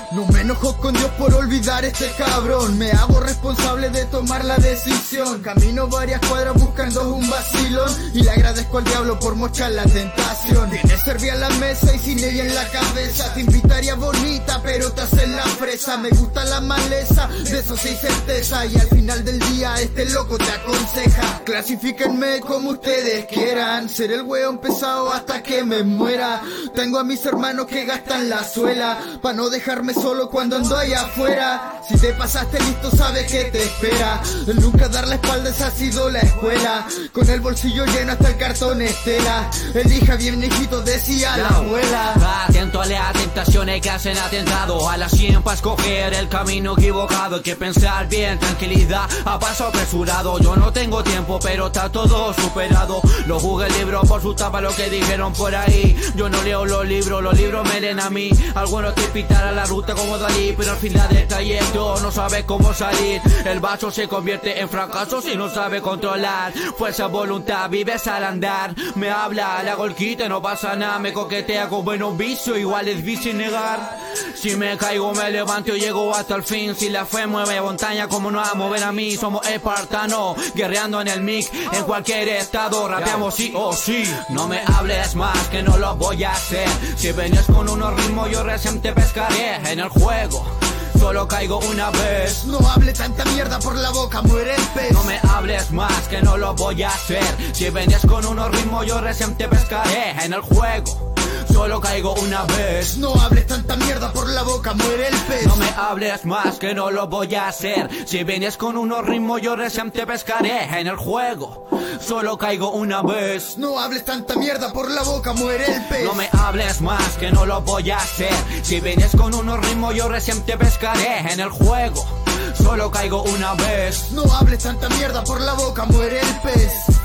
No me enojo con Dios por olvidar este cabrón. Me hago responsable de tomar la decisión. Camino varias cuadras buscando un vacilón y le agradezco al diablo por mochar la tentación. Tienes servir a la mesa y sin ella en la cabeza. Te invitaría bonita pero te hacen la fresa. Me gusta la maleza, de eso sí certeza. Y al final del día este loco te aconseja: clasifíquenme como ustedes quieran. Seré el weón pesado hasta que me muera. Tengo a mis hermanos que gastan la suela pa' no dejarme solo cuando ando allá afuera. Si te pasaste listo sabes que te espera. El nunca dar la espalda, esa ha sido la escuela. Con el bolsillo lleno hasta el cartón estela. Elija bien hijito, decía la abuela. Atento a las tentaciones que hacen atentado a la 100 para escoger el camino equivocado. Hay que pensar bien, tranquilidad a paso apresurado. Yo no tengo tiempo pero está todo superado. Lo jugué el libro por su tapa, lo que dijeron por ahí. Yo no leo los libros me leen a mí. Algunos te invitan a la ruta como Dalí, pero al final del trayecto no sabes cómo salir. El vaso se convierte en fracaso si no sabe controlar. Fuerza, voluntad, vives al andar. Me habla, le hago el quite, no pasa nada. Me coquetea con buenos vicios, igual es vicio y negar. Si me caigo me levanto y llego hasta el fin. Si la fe mueve montaña, como no va a mover a mí. Somos espartanos, guerreando en el mic. En cualquier estado, rapeamos sí o sí. No me hables más, que no lo voy a hacer. Si vienes con unos ritmos yo recién te pescaré. En el juego solo caigo una vez. No hable tanta mierda por la boca, muere el pez. No me hables más, que no lo voy a hacer. Si vienes con unos ritmos yo recién te pescaré. En el juego solo caigo una vez. No hables tanta mierda por la boca, muere el pez. No me hables más, que no lo voy a hacer. Si vienes con unos ritmos yo recién te pescaré. En el juego solo caigo una vez. No hables tanta mierda por la boca, muere el pez. No me hables más, que no lo voy a hacer. Si vienes con unos ritmos yo recién te pescaré. En el juego solo caigo una vez. No hables tanta mierda por la boca, muere el pez.